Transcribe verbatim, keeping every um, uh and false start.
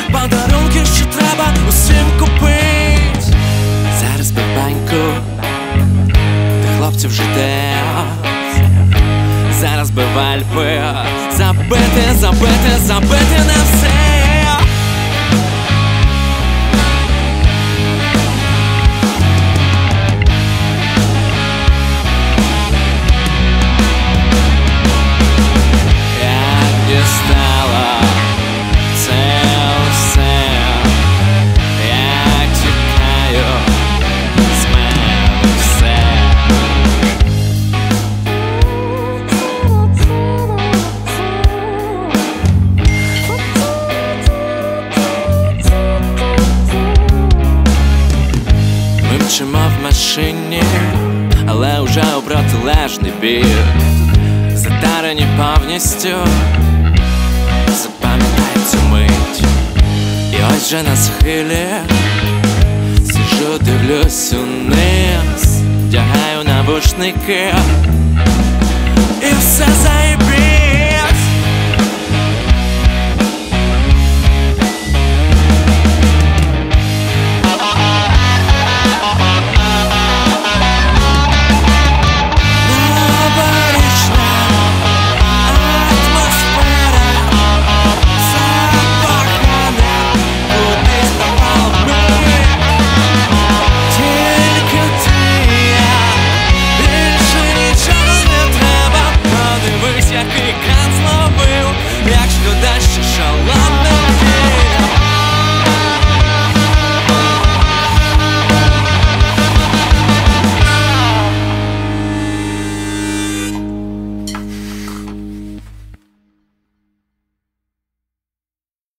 подарунки, що треба усім купить. Зараз бабаньку, де хлопці вже десь. Зараз би в Альпи забити, забити, забити на все. Дістала це все, як тікаю з мене все. Ми мчимо в машині, але вже у протилежний бік. Затарені повністю, запам'ятай цю мить. І ось вже на схилі сижу, дивлюсь униз, вдягаю навушники, і все заєбі.